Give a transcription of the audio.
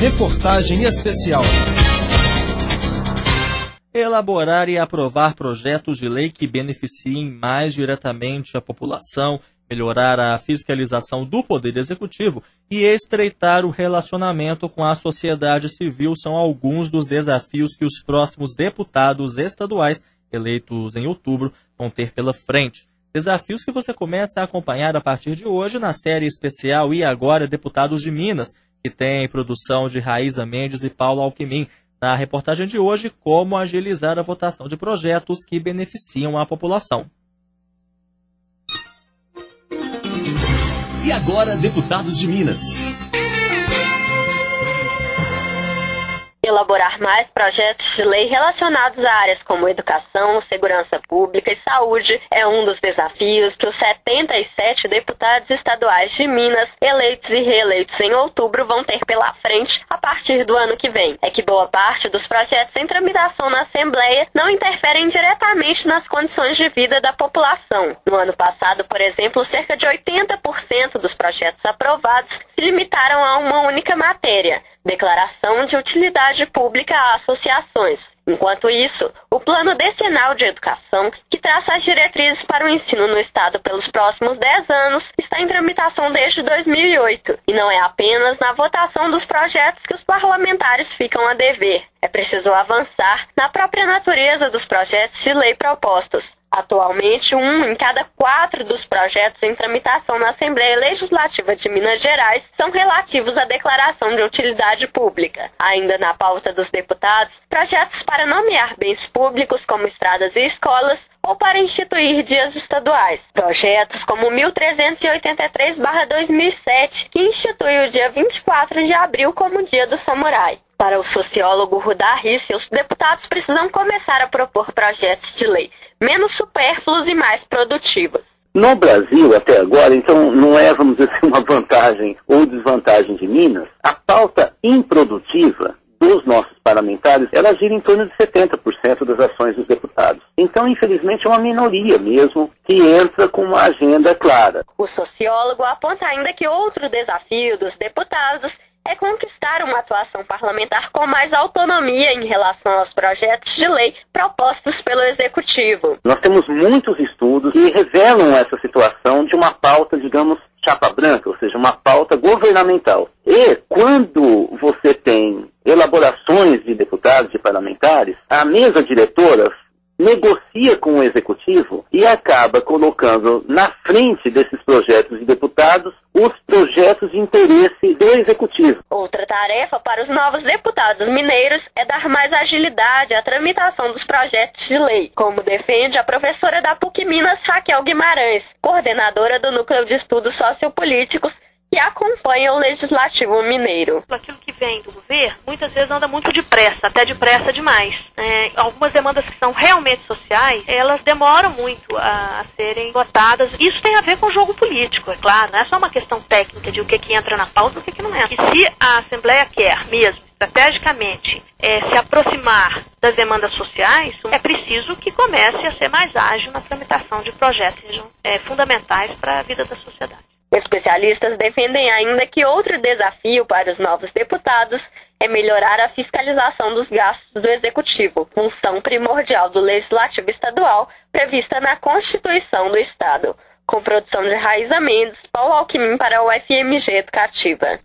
Reportagem especial. Elaborar e aprovar projetos de lei que beneficiem mais diretamente a população, melhorar a fiscalização do Poder Executivo e estreitar o relacionamento com a sociedade civil são alguns dos desafios que os próximos deputados estaduais, eleitos em outubro, vão ter pela frente. Desafios que você começa a acompanhar a partir de hoje na série especial E Agora Deputados de Minas, que tem produção de Raíza Mendes e Paulo Alckmin. Na reportagem de hoje, como agilizar a votação de projetos que beneficiam a população. E agora, deputados de Minas. Elaborar mais projetos de lei relacionados a áreas como educação, segurança pública e saúde é um dos desafios que os 77 deputados estaduais de Minas, eleitos e reeleitos em outubro, vão ter pela frente a partir do ano que vem. É que boa parte dos projetos em tramitação na Assembleia não interferem diretamente nas condições de vida da população. No ano passado, por exemplo, cerca de 80% dos projetos aprovados se limitaram a uma única matéria: declaração de utilidade pública a associações. Enquanto isso, o Plano Decenal de Educação, que traça as diretrizes para o ensino no Estado pelos próximos 10 anos, está em tramitação desde 2008. E não é apenas na votação dos projetos que os parlamentares ficam a dever. É preciso avançar na própria natureza dos projetos de lei propostos. Atualmente, 1 em cada 4 dos projetos em tramitação na Assembleia Legislativa de Minas Gerais são relativos à declaração de utilidade pública. Ainda na pauta dos deputados, projetos para nomear bens públicos como estradas e escolas ou para instituir dias estaduais. Projetos como 1383/2007, que institui o dia 24 de abril como Dia do Samurai. Para o sociólogo Rudá Risse, os deputados precisam começar a propor projetos de lei menos supérfluos e mais produtivos. No Brasil, até agora, então, não é, vamos dizer assim, uma vantagem ou desvantagem de Minas. A pauta improdutiva dos nossos parlamentares, ela gira em torno de 70% das ações dos deputados. Então, infelizmente, é uma minoria mesmo que entra com uma agenda clara. O sociólogo aponta ainda que outro desafio dos deputados é conquistar uma atuação parlamentar com mais autonomia em relação aos projetos de lei propostos pelo Executivo. Nós temos muitos estudos que revelam essa situação de uma pauta, digamos, chapa branca, ou seja, uma pauta governamental. E quando você tem elaborações de deputados, de parlamentares, a mesa diretora negocia com o Executivo e acaba colocando na frente desses projetos de deputados os projetos de interesse do Executivo. Outra tarefa para os novos deputados mineiros é dar mais agilidade à tramitação dos projetos de lei, como defende a professora da PUC Minas, Raquel Guimarães, coordenadora do Núcleo de Estudos Sociopolíticos, que acompanha o Legislativo Mineiro. Aquilo que vem do governo, muitas vezes anda muito depressa, até depressa demais. Algumas demandas que são realmente sociais, elas demoram muito a serem votadas. Isso tem a ver com o jogo político, é claro. Não é só uma questão técnica de o que entra na pauta e o que não entra. E se a Assembleia quer mesmo, estrategicamente, se aproximar das demandas sociais, é preciso que comece a ser mais ágil na tramitação de projetos que sejam fundamentais para a vida da sociedade. Especialistas defendem ainda que outro desafio para os novos deputados é melhorar a fiscalização dos gastos do Executivo, função primordial do Legislativo Estadual prevista na Constituição do Estado. Com produção de Raíza Mendes, Paulo Alckmin para a UFMG Educativa.